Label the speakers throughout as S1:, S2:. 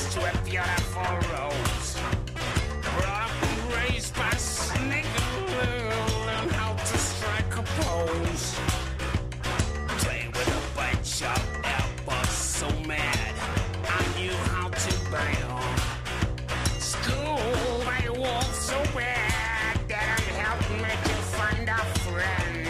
S1: next to a beautiful rose. Brought up and raised by snake and blue, learn how to strike a pose. Play with a bunch of apples, so mad I knew how to bail. School, I walked so bad that I'm helping me to find a friend.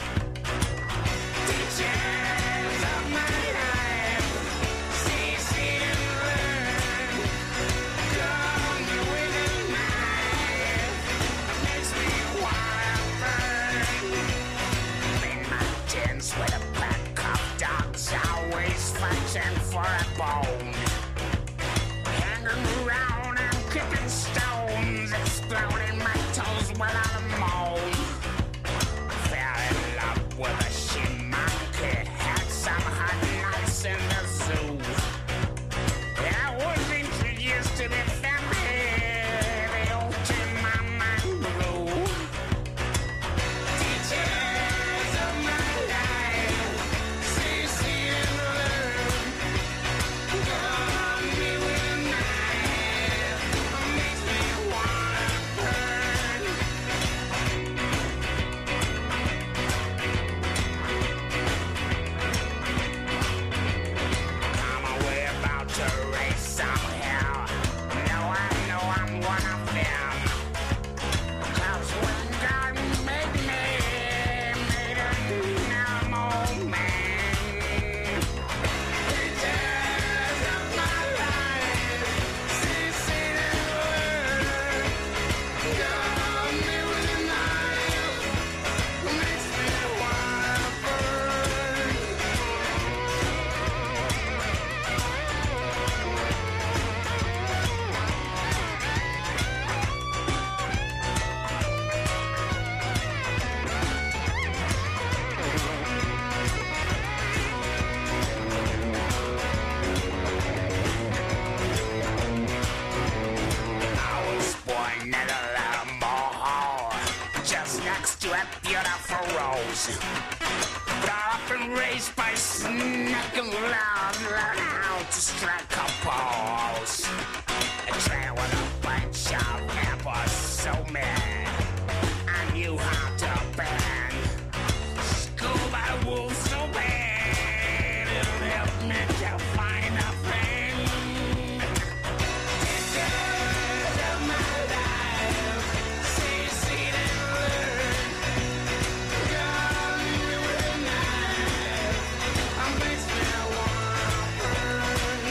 S1: Teachers of my life, see and learn. Come with a knife, makes me wanna burn. In my tins with a pack of dogs, always fighting for a bone. Hanging around and kicking stones, exploding my toes without a moan. Fell in love with a she-monkey, had some hot nights in the zoo. I was introduced to the family, they all came my mind blue. Teachers of my life, see and learn. Got me with a knife, makes me wanna burn. Come away about to race somehow. I know I'm one of them. 'Cause when God made me, made a normal man. Teachers of my life, see and learn. Got me with a knife, makes me wanna burn. I was born in a little mohole, just next to a beautiful rose. Brought up and raised by snake and loud, learn how to strike a pose. I trained with a bunch of apples, so mad I knew how to bend. School by the wolves, so bad it'll help me to find a friend. Teachers of my life, see and learn. Got me with a knife, makes me wanna burn.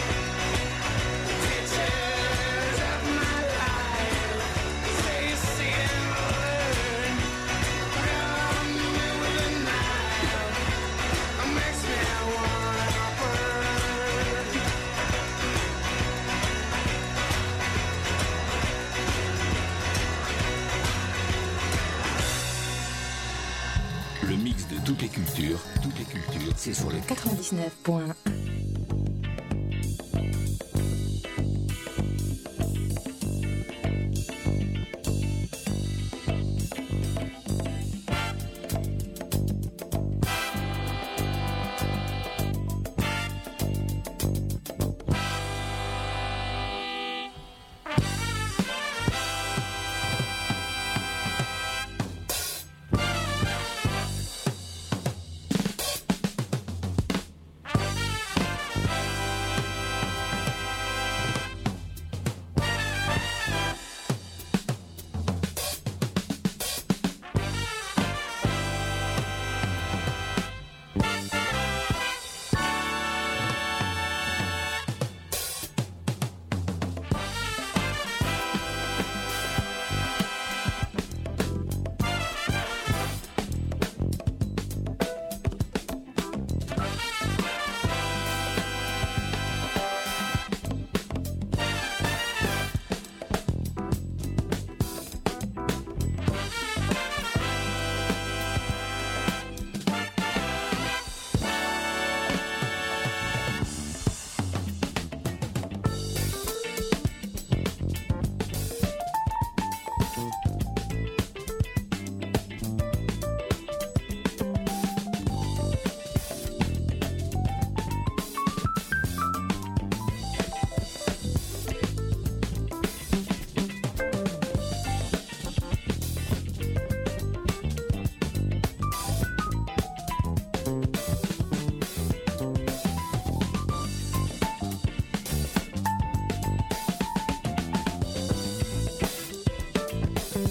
S1: Teachers of my life, see and learn. Got me with a knife, makes me wanna burn.
S2: Le mix de toutes les cultures, c'est sur le
S3: 99.1.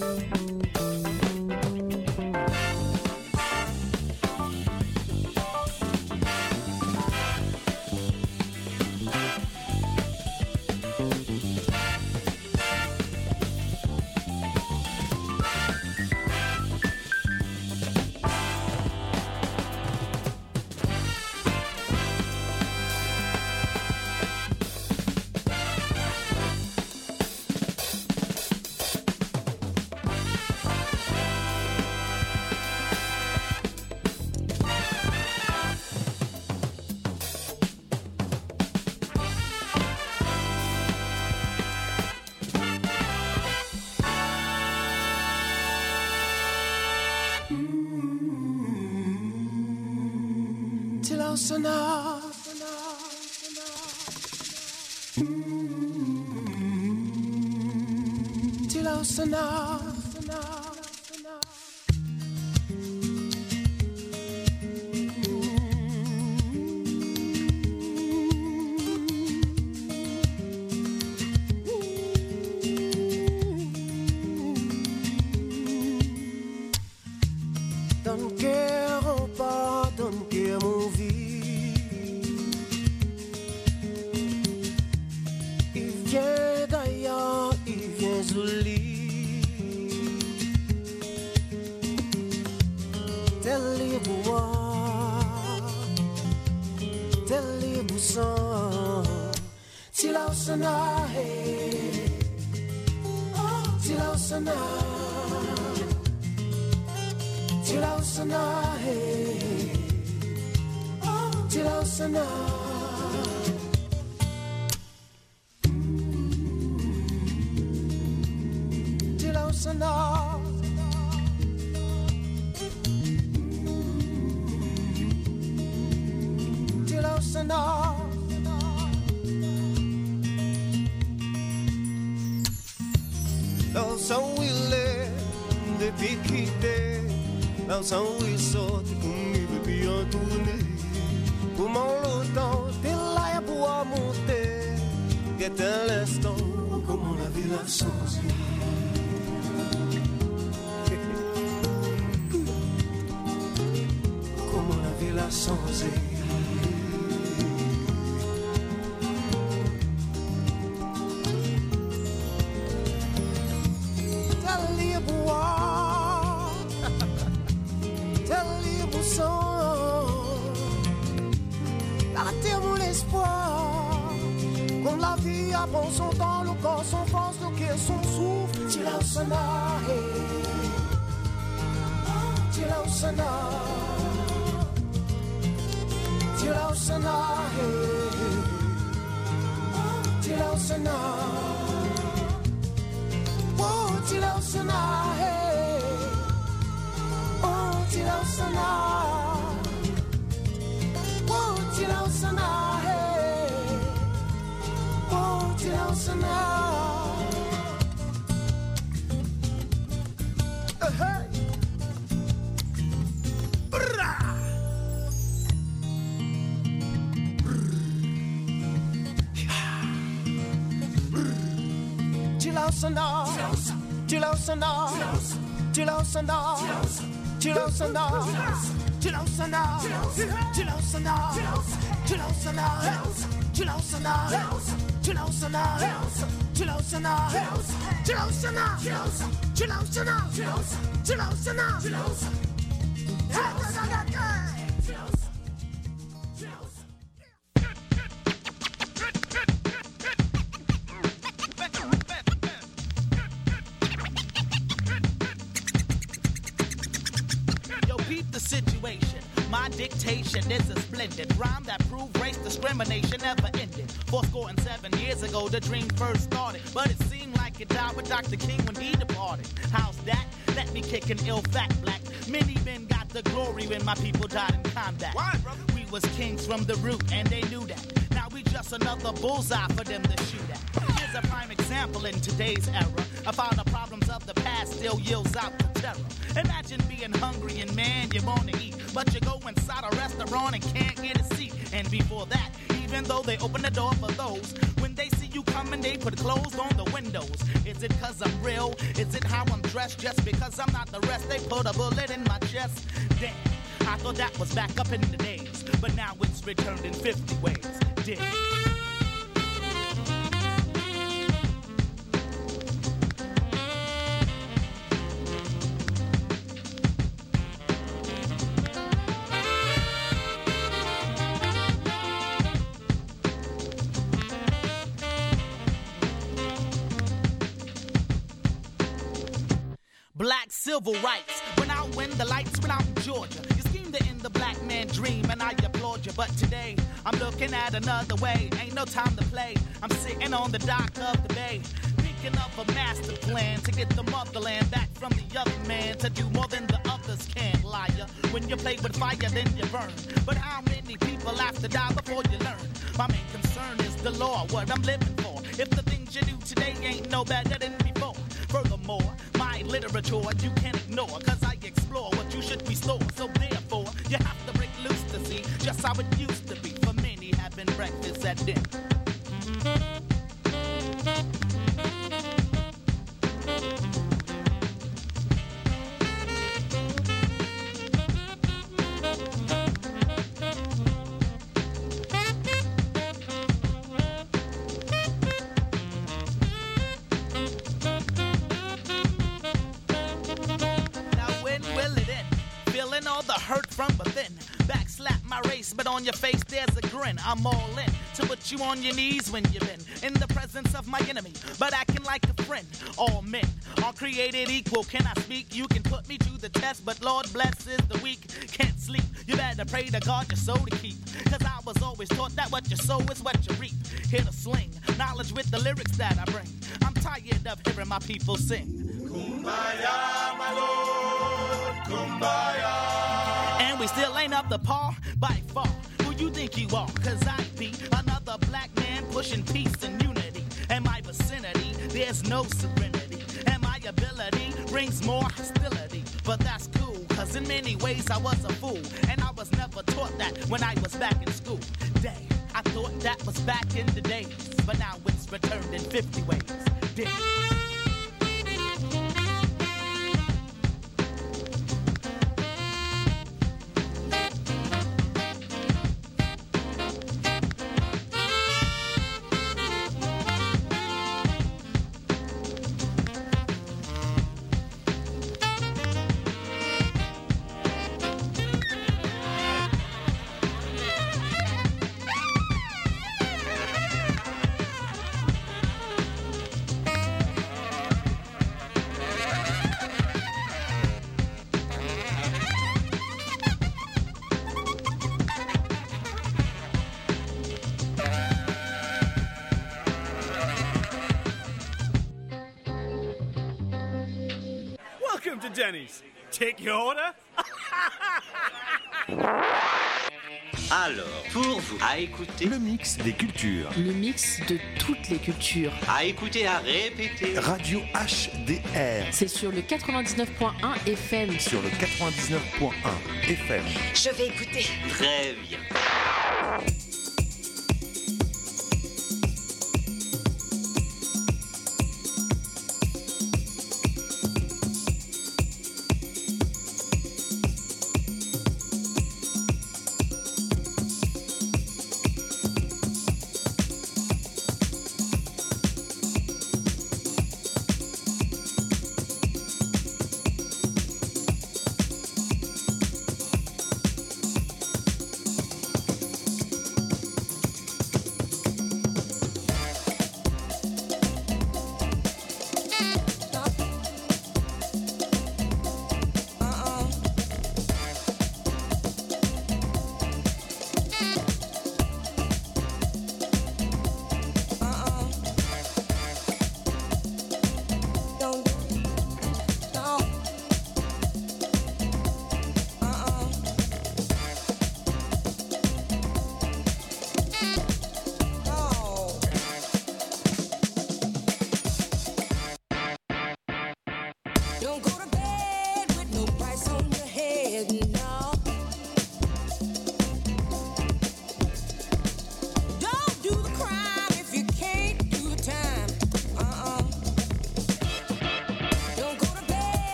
S3: Donne cœur en pas, donne cœur mon vie. Il vient d'ailleurs, il vient Zouli. Tel les bois, tel les boussons. Tilausana, hey, Tilausana. Tilausana, hey, Tilausana. Tilausana. Tilausana. Dans un willet depuis quitté. Dans un ruisseau, t'es connu depuis un tourné. Comment longtemps, t'es là pour monter. Qu'est un l'instant, comment la ville a changé. Comment la ville a changé. T'as libre. Arrêtez mon espoir. Comme la vie apprend son temps, le corps, son force, le cœur, son souffle. Tilausana, hey, Tilausana. Tilausana, hey, Tilausana. Oh, Tilausana, hey, oh, Tilausana. Oh, Tilausana, hey, oh, Tilausana. Hey. Tilausana, Tilausana, Tilausana, Tilausana, Tilausana, Tilausana, Tilausana, Tilausana, Tilausana, Tilausana, Tilausana, Tilausana,
S4: The situation, my dictation is a splendid rhyme that proved race discrimination never ended. 47 years ago, the dream first started, but it seemed like it died with Dr. King when he departed. How's that? Let me kick an ill fact black. Many men got the glory when my people died in combat. Why, brother? We was kings from the root, and they knew that. Now we just another bullseye for them to shoot at. Here's a prime example in today's era of how the problems of the past still yields out the terror. Imagine being hungry and man, you wanna eat, but you go inside a restaurant and can't get a seat. And before that, even though they open the door for those, when they see you come and they put clothes on the windows. Is it cause I'm real? Is it how I'm dressed? Just because I'm not the rest, they put a bullet in my chest. Damn, I thought that was back up in the days, but now it's returned in 50 ways. Dig. Black civil rights, when I win the lights, when I'm in Georgia. You scheme to end the black man dream, and I applaud you. But today, I'm looking at another way. Ain't no time to play. I'm sitting on the dock of the bay, thinking of a master plan to get the motherland back from the other man, to do more than the others can, liar. When you play with fire, then you burn. But how many people have to die before you learn? My main concern is the law, what I'm living for. If the things you do today ain't no better than before. Furthermore, my literature you can't ignore, cause I explore what you should restore. So therefore, you have to break loose to see just how it used to be. For many having breakfast at dinner. Hurt from within, backslap my race, but on your face there's a grin. I'm all in to put you on your knees when you've been in the presence of my enemy, but acting like a friend. All men are created equal. Can I speak? You can put me to the test, but Lord blesses the weak. Can't sleep. You better pray to God your soul to keep, cause I was always taught that what you sow is what you reap. Here to sling knowledge with the lyrics that I bring. I'm tired of hearing my people sing. Kumbaya, my Lord, kumbaya. And we still ain't up to par by far. Who you think you are? Cause I be another black man pushing peace and unity. In my vicinity, there's no serenity. And my ability brings more hostility. But that's cool, cause in many ways I was a fool. And I was never taught that when I was back in school. Dang, I thought that was back in the days. But now it's returned in 50 ways. Dang.
S5: Denny's. Take your order.
S6: Alors, pour vous, à écouter
S7: le mix des cultures.
S8: Le mix de toutes les cultures.
S6: À écouter, à répéter.
S7: Radio HDR.
S8: C'est sur le 99.1 FM.
S7: Sur le 99.1 FM.
S9: Je vais écouter.
S6: Très bien.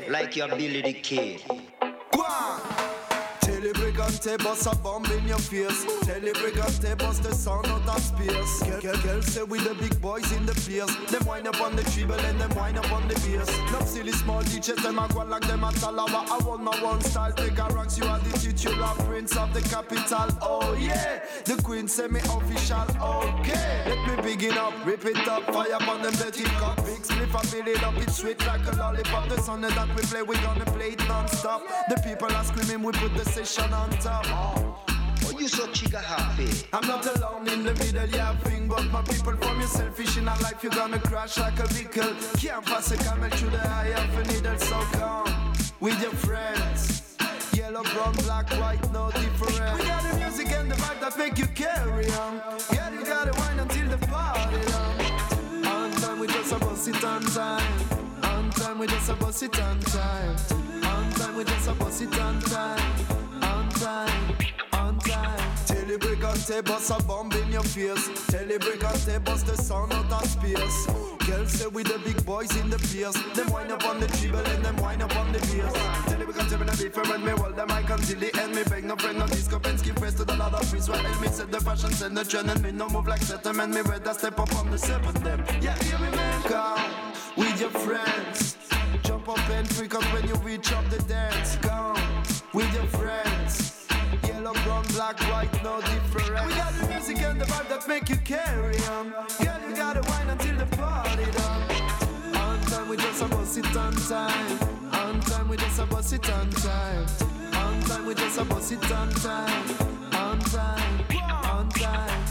S6: like your Billy the Kid.
S3: Tell the brigante bust a bomb in your face. Tell the brigante bust the sound out of space. Girl say we the big boys in the place. Them wind up on the treble and them wind up on the bass. No silly small DJs, them a go like them a Talawa. I want my one style, take a rocks. You are the titular prince of the capital. Oh yeah, the queen say me official. Okay, let me begin up, rip it up, fire up on them dirty cup. Big spliff, I fill it up, it's sweet like a lollipop. The song that we play, we gonna play it non-stop. The people are screaming, we put the session on top.
S6: Oh, you so chica happy.
S3: I'm not alone in the middle, yeah, thing. But my people, from your selfish in a life, you're gonna crash like a vehicle. Can't pass a camel through the eye of a needle, so come with your friends. Yellow, brown, black, white, no difference. We got the music and the vibe that make you carry on. Yeah, you gotta wine until the party done. On time, we just a bust it on time. On time, we just a bust it on time. On time, we just a bust it on time. On time, on time. Tell the brigante bust a bomb in your face. Tell the brigante bust the sound out of space. Girls say we the big boys in the place. Them wind up on the treble and them wind up on the bass. Tell the brigante me no different. Me hold the mic until the end. Me beg no friend, no disco pen. Skip press to the lot of freeze. While me set the fashion, send the trend. And me no move like settlement. Me ready to step up on the seven them. Yeah, hear me man. Come with your friends. Jump up and freak out when you reach up the dance. Come with your friends. Yellow, brown, black, white, no difference. We got the music and the vibe that make you carry on. Girl, you gotta wine until the party done. On time, we just a bust it on time. On time, we just a bust it on time. On time, we just a bust it on time. On time, on time.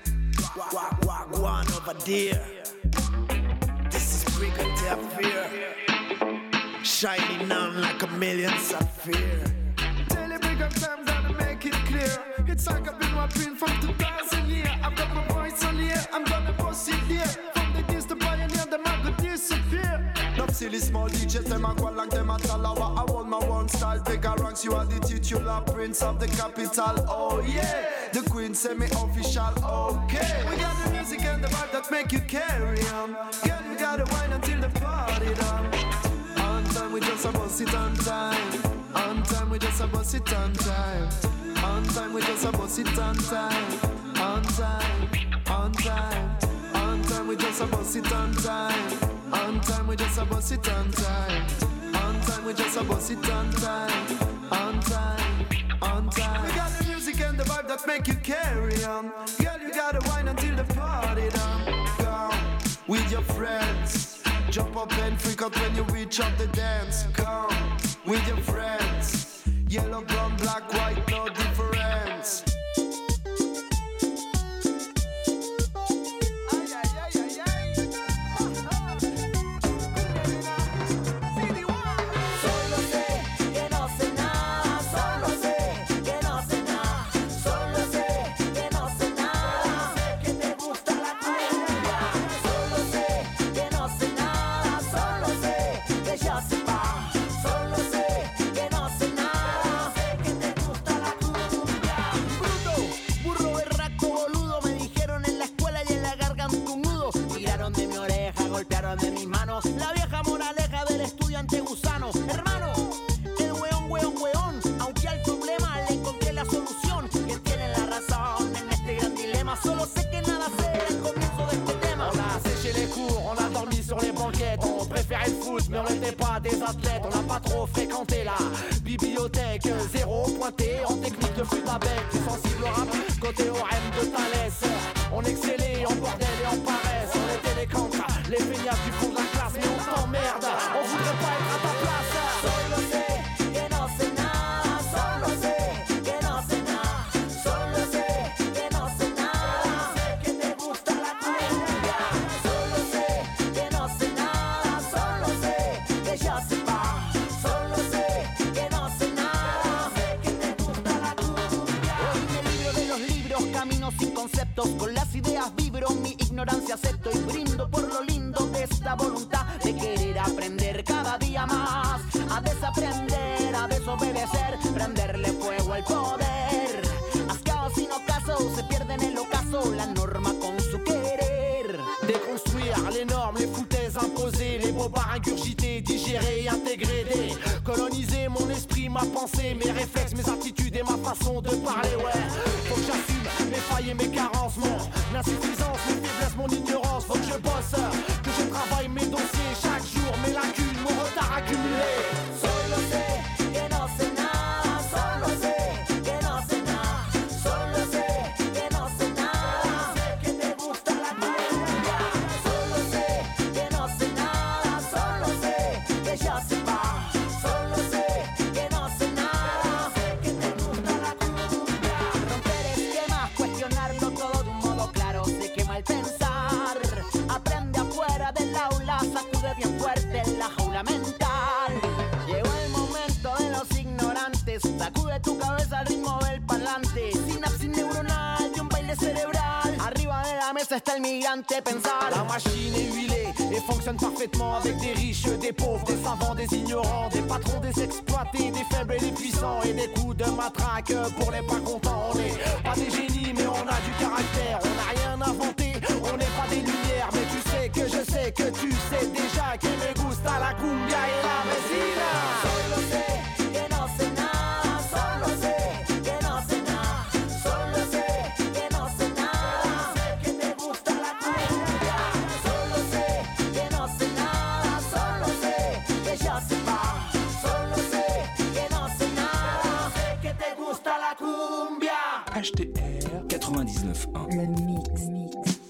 S9: One over there. This is Brigante Affair. Shining on like a million sapphire.
S3: Tell the Brigante I'm gonna make it clear. It's like I've been rapping from 2000 years. I've got my voice on here, I'm gonna bust it there. From the days the pioneer, them I could disappear. No silly small DJs, them I go like them a Talawa. I want my one style, take a ranks. You are the titular prince of the capital. Oh yeah, the queen say me official. Okay, we got the music and the vibe that make you carry on. Girl, you gotta wine until the party done. On time, we just a bust it on time. On time, we just a bust it on time. On time, we just a bust it on time. On time, on time. On time, we just a bust it on time. On time, we just a bust it on time. On time, we just a bust it on time. On time, on time. We got the music and the vibe that make you carry on. Girl, you gotta wine until the party done. Come with your friends. Jump up and freak out when you reach up the dance. Come with your friends. Yellow, brown, black, white, no difference.
S4: Golpearon de mis manos la vieja moraleja del estudiante gusano. Hermano, el weón, aunque al problema le encontré la solución. Que tiene la razón en este gran dilema. Solo sé que nada será el comienzo de este tema.
S10: On a séché les cours, on a dormi sur les banquettes. On préférait le foot, mais on n'était pas des athlètes. On n'a pas trop fréquenté la bibliothèque. Zéro pointé en technique de flûte à bec. Sensible au rap, côté OM de Thalès. On excellait en bordel et en paresse. On était les cancres, les feignasses du fond de la classe. Mais on t'emmerde, on voudrait pas être à ta place.
S4: Solo sé que no sé nada. Solo sé que no sé nada. Solo sé que no sé nada. Sé que te gusta la cumbia. Solo sé que no sé nada. Solo sé que yo sé pas. Solo sé que no sé nada. Sé que te gusta la cumbia. En el libro de los libros camino sin conceptos. Con las ideas vibro, mi ignorancia acepto y brindo por lo lindo de esta voluntad de querer aprender cada día más, a desaprender, a desobedecer, prenderle fuego al poder. Haz caos y no caso, se pierde en el ocaso la norma con su querer.
S10: Déconstruire les normes, les foutaises imposées, les bobards ingurgités, digérés, intégrés, des ma pensée, mes réflexes, mes attitudes et ma façon de parler, ouais. Faut que j'assume mes failles et mes carences, mon insuffisance, mes faiblesses, mon ignorance. Faut que je bosse, que je travaille mes dossiers chaque jour, mes lacunes, mon retard accumulé.
S11: Solo sé que no sé nada, solo sé que no sé nada, solo sé que no sé nada, sé que te gusta la cumbia. Solo sé que no sé nada, solo sé que ya se va. Solo sé que no sé nada, sé que te gusta la cumbia. Romper esquemas, cuestionarlo todo de un modo claro, sé que mal pensar. Aprende afuera del aula, sacude bien fuerte la jaula mental. Llegó el momento de los ignorantes, sacude tu cabeza al ritmo del parlante. Sinapsis neuronal de un baile cerebral. Arriba de la mesa está el migrante pensar.
S10: La machine est huilée et fonctionne parfaitement avec des riches, des pauvres, des savants, des ignorants, des patrons, des exploités, des faibles et des puissants et des coups de matraque pour les pas contents. On n'est pas des génies mais on a du caractère, on n'a rien inventé, on n'est pas des lumières, mais tu sais que je sais que tu sais déjà que me gusta la cumbia et la vecina.
S11: Solo sé que no sé nada, solo sé que no sé nada, solo sé que no sé nada, sé que te gusta la cumbia. Solo sé que no sé nada, solo sé que ya se va. Solo sé que no sé nada, sé que te gusta la cumbia.
S2: HDR 99.1.
S8: Le mix.